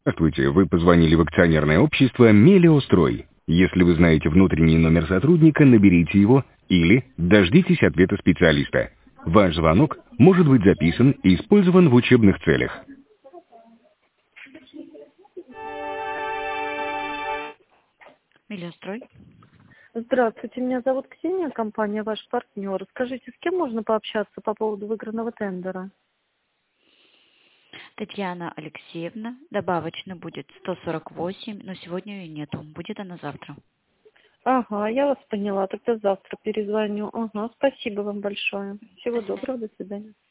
Здравствуйте, вы позвонили в акционерное общество «Мелиострой». Если вы знаете внутренний номер сотрудника, наберите его или дождитесь ответа специалиста. Ваш звонок может быть записан и использован в учебных целях. Мелиострой. Здравствуйте, меня зовут Ксения, компания «Ваш партнер». Скажите, с кем можно пообщаться по поводу выигранного тендера? Татьяна Алексеевна. Добавочно будет 148, но сегодня ее нету. Будет она завтра. Ага, я вас поняла. Тогда завтра перезвоню. Ага, спасибо вам большое. Всего доброго, до свидания.